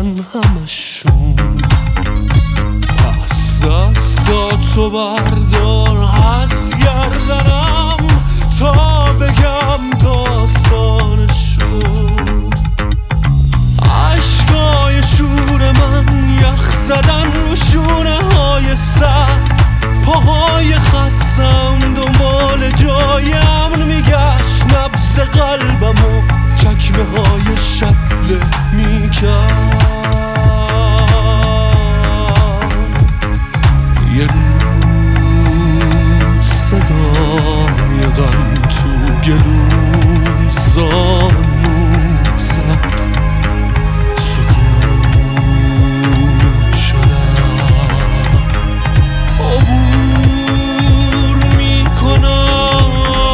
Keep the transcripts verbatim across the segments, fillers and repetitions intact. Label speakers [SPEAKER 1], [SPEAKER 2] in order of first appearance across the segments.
[SPEAKER 1] من همشون. پس دستاتو بردار از گردنم تا بگم داستانشو. عشقای شور من یخ زدن رو شونه های سخت، پاهای خستم دنبال جای امن میگشت، نبض قلبمو چکمه های شبله میکرد. یه روز صدای غم تو گلوم زانو زد، سکوت شدم عبور میکنم.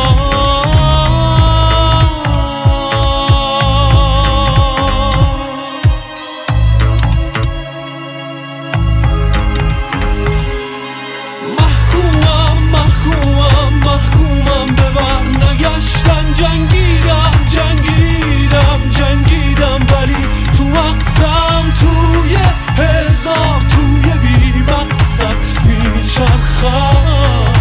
[SPEAKER 1] محکومم محکومم محکومم ببر نگشتن. جنگیدم جنگیدم جنگیدم ولی تو مغزم توی هزار توی بی مقصد میچرخم.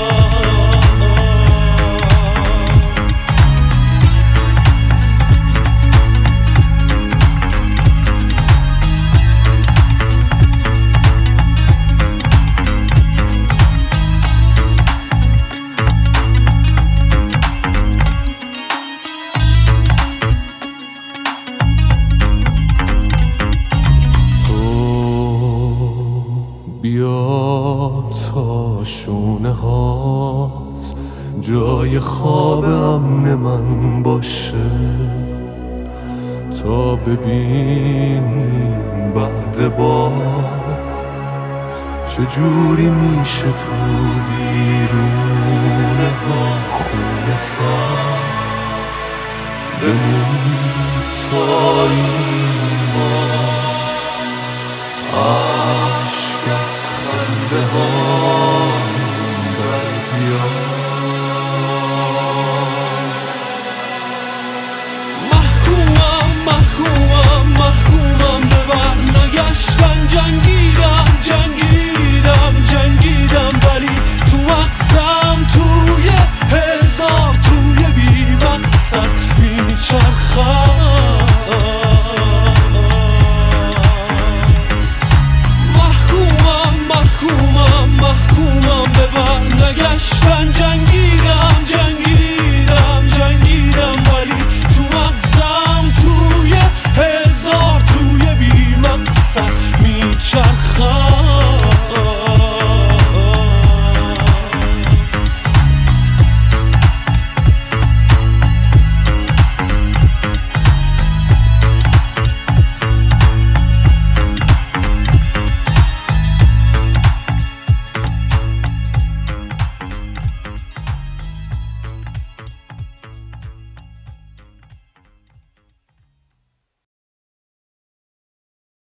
[SPEAKER 1] بیا تا شونه هات جای خواب امن من باشه، تا ببینیم بعد باخت چجوری میشه تو ویرونه ها خونه ساخت. بمون تا این بار عشق از خنده ها